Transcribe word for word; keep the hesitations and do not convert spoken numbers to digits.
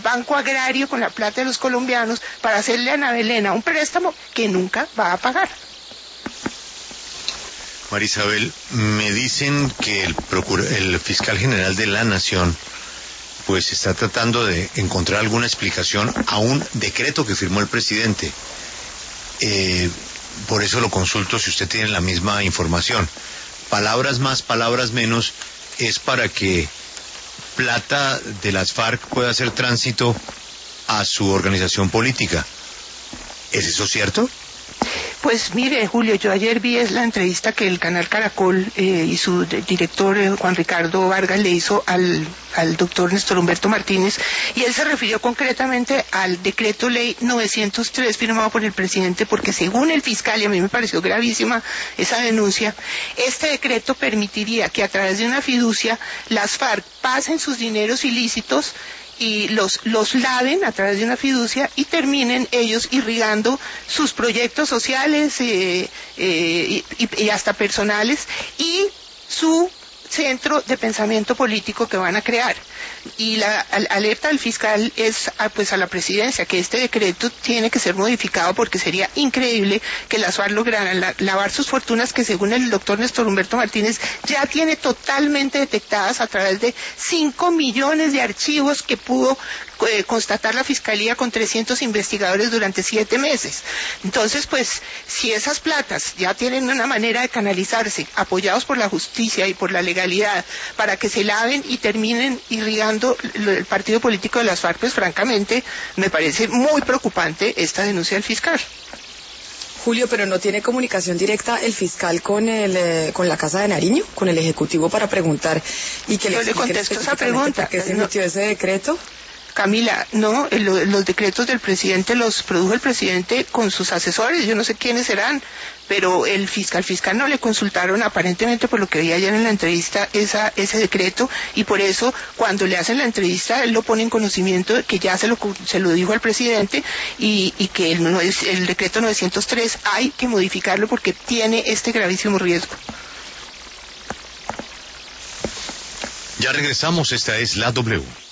Banco Agrario con la plata de los colombianos para hacerle a Ana Belén un préstamo que nunca va a pagar. María Isabel, me dicen que el, procura, el fiscal general de la Nación pues está tratando de encontrar alguna explicación a un decreto que firmó el presidente. Eh, por eso lo consulto si usted tiene la misma información. Palabras más, palabras menos, es para que plata de las FARC pueda hacer tránsito a su organización política. ¿Es eso cierto? Pues mire, Julio, yo ayer vi es la entrevista que el canal Caracol eh, y su director eh, Juan Ricardo Vargas le hizo al, al doctor Néstor Humberto Martínez, y él se refirió concretamente al decreto ley novecientos tres firmado por el presidente, porque según el fiscal, y a mí me pareció gravísima esa denuncia, este decreto permitiría que a través de una fiducia las FARC pasen sus dineros ilícitos y los, los laven a través de una fiducia y terminen ellos irrigando sus proyectos sociales eh, eh, y, y hasta personales y su centro de pensamiento político que van a crear. Y la alerta del fiscal es a, pues a la presidencia, que este decreto tiene que ser modificado, porque sería increíble que las FARC lograran la, lavar sus fortunas, que según el doctor Néstor Humberto Martínez ya tiene totalmente detectadas a través de cinco millones de archivos que pudo eh, constatar la fiscalía con trescientos investigadores durante siete meses. Entonces, pues, si esas platas ya tienen una manera de canalizarse, apoyados por la justicia y por la legalidad, para que se laven y terminen irrigando el partido político de las FARC, pues francamente me parece muy preocupante esta denuncia del fiscal. Julio, pero ¿no tiene comunicación directa el fiscal con el eh, con la Casa de Nariño, con el Ejecutivo, para preguntar y que le, Yo le contesto esa pregunta? ¿Por qué se emitió no. ese decreto? Camila, no, el, los decretos del presidente los produjo el presidente con sus asesores, yo no sé quiénes serán, pero el fiscal, fiscal no le consultaron, aparentemente, por lo que vi ayer en la entrevista, esa, ese decreto, y por eso cuando le hacen la entrevista él lo pone en conocimiento de que ya se lo, se lo dijo al presidente, y, y que el, el decreto novecientos tres hay que modificarlo porque tiene este gravísimo riesgo. Ya regresamos, esta es la W.